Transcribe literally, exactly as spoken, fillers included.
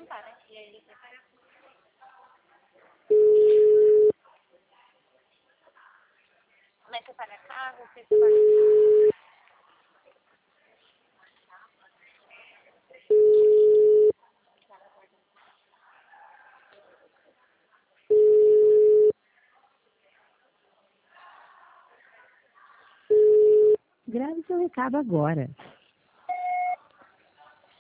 não tá, né? E aí, como é que você paga a casa? Você paga... Grave seu recado agora.